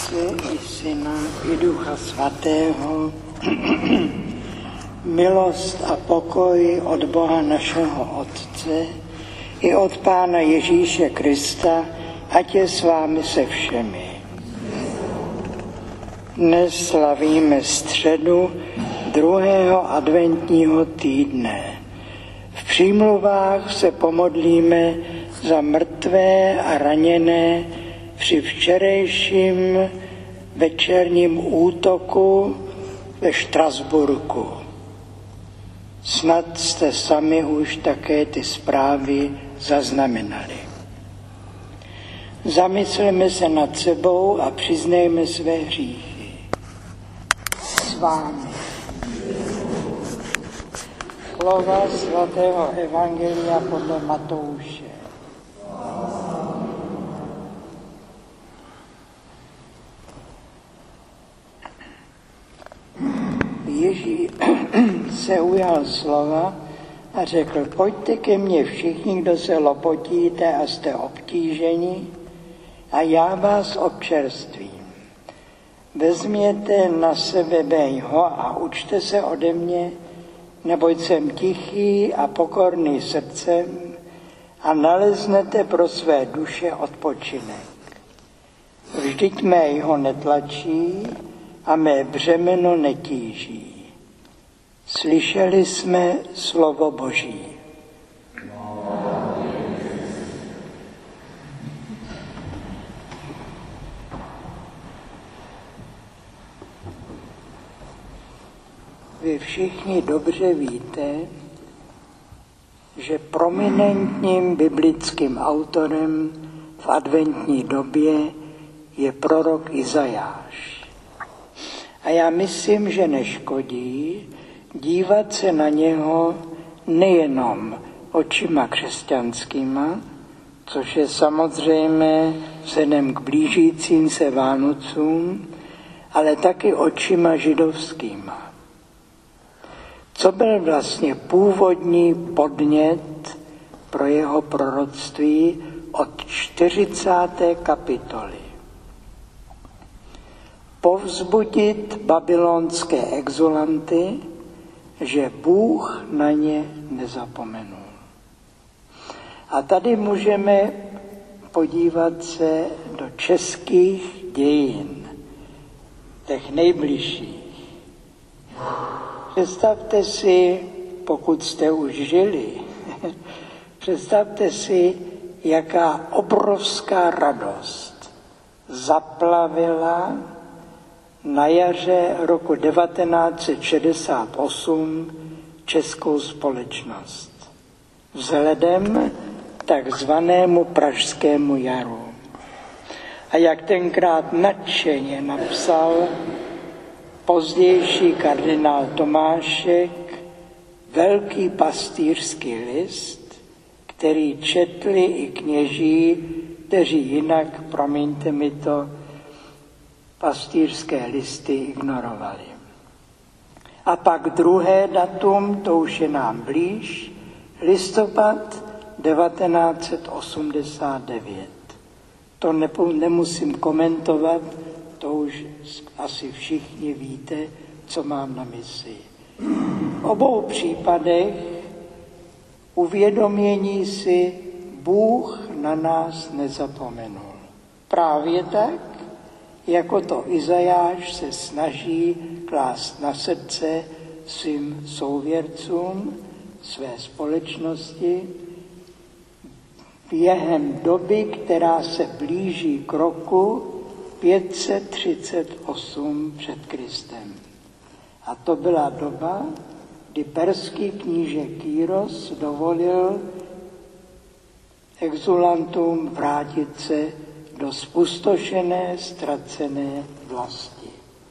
Otce i Syna i Ducha Svatého, milost a pokoj od Boha našeho Otce i od Pána Ježíše Krista, ať je s vámi se všemi. Dnes slavíme středu 2. adventního týdne. V přímluvách se pomodlíme za mrtvé a raněné při včerejším večerním útoku ve Štrasburku. Snad jste sami už také ty zprávy zaznamenali. Zamysleme se nad sebou a přiznejme své hříchy. S vámi. Slova svatého evangelia podle Matouše. Ježíš se ujal slova a řekl: pojďte ke mně všichni, kdo se lopotíte a jste obtíženi, a já vás občerstvím. Vezměte na sebe mého a učte se ode mě, neboť jsem tichý a pokorný srdcem, a naleznete pro své duše odpočinek. Vždyť mého netlačí a mé břemeno netíží. Slyšeli jsme slovo Boží. Vy všichni dobře víte, že prominentním biblickým autorem v adventní době je prorok Izajáš. A já myslím, že neškodí dívat se na něho nejenom očima křesťanskýma, což je samozřejmě vzhledem k blížícím se Vánocům, ale taky očima židovskýma. Co byl vlastně původní podnět pro jeho proroctví od 40. kapitoly? Povzbudit babylonské exulanty, že Bůh na ně nezapomenul. A tady můžeme podívat se do českých dějin, těch nejbližších. Představte si, pokud jste už žili, představte si, jaká obrovská radost zaplavila na jaře roku 1968 českou společnost vzhledem takzvanému Pražskému jaru. A jak tenkrát nadšeně napsal pozdější kardinál Tomášek velký pastýřský list, který četli i kněží, kteří jinak, promiňte mi to, pastýřské listy ignorovali. A pak druhé datum, to už je nám blíž, listopad 1989. To nemusím komentovat, to už asi všichni víte, co mám na mysli. V obou případech uvědomění si, Bůh na nás nezapomenul. Právě tak, jako to Izajáš se snaží klást na srdce svým souvěrcům, své společnosti, během doby, která se blíží k roku 538 před Kristem. A to byla doba, kdy perský kníže Kýros dovolil exulantům vrátit se do spustošené, ztracené vlasti.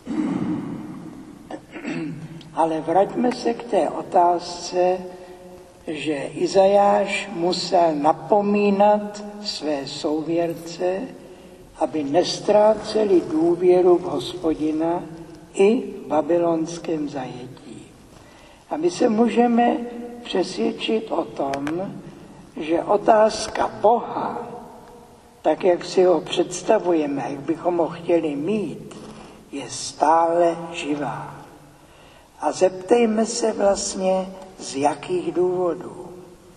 Ale vraťme se k té otázce, že Izajáš musel napomínat své souvěrce, aby nestráceli důvěru v Hospodina i v babylonském zajetí. A my se můžeme přesvědčit o tom, že otázka Boha tak jak si ho představujeme, jak bychom ho chtěli mít, je stále živá. A zeptejme se vlastně, z jakých důvodů.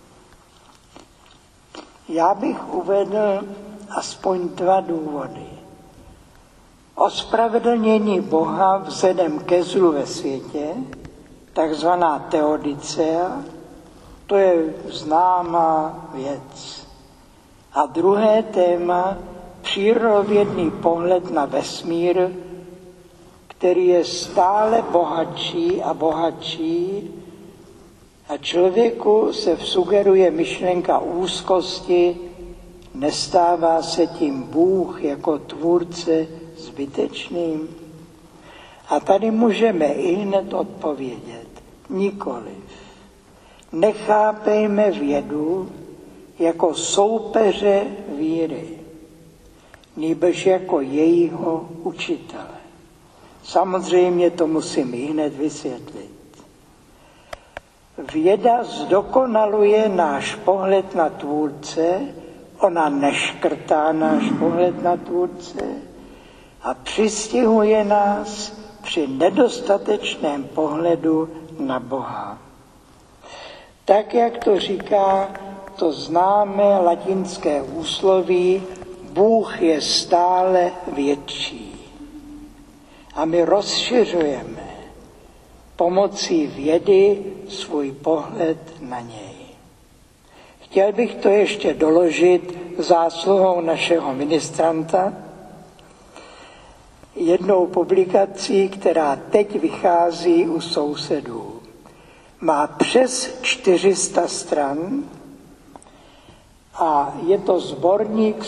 Já bych uvedl aspoň 2 důvody. Ospravedlnění Boha vzhledem ke zlu ve světě, takzvaná teodicea, to je známá věc. A druhé téma, přírodovědný pohled na vesmír, který je stále bohatší a bohatší a člověku se sugeruje myšlenka úzkosti, nestává se tím Bůh jako tvůrce zbytečným. A tady můžeme ihned odpovědět, nikoliv. Nechápejme vědu jako soupeře víry, nýbrž jako jejího učitele. Samozřejmě to musím ihned vysvětlit. Věda zdokonaluje náš pohled na tvůrce, ona neškrtá náš pohled na tvůrce a přistihuje nás při nedostatečném pohledu na Boha. Tak, jak to říká to známé latinské úsloví, Bůh je stále větší. A my rozšiřujeme pomocí vědy svůj pohled na něj. Chtěl bych to ještě doložit zásluhou našeho ministranta, jednou publikací, která teď vychází u sousedů. Má přes 400 stran a je to sborník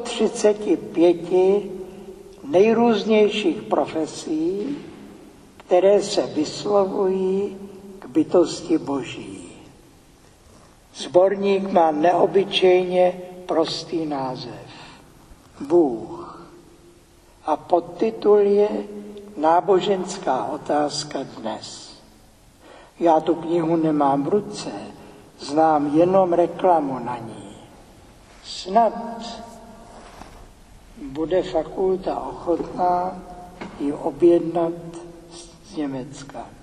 135 nejrůznějších profesí, které se vyslovují k bytosti Boží. Sborník má neobyčejně prostý název. Bůh. A podtitul je Náboženská otázka dnes. Já tu knihu nemám v ruce, znám jenom reklamu na ní. Snad bude fakulta ochotná ji objednat z Německa.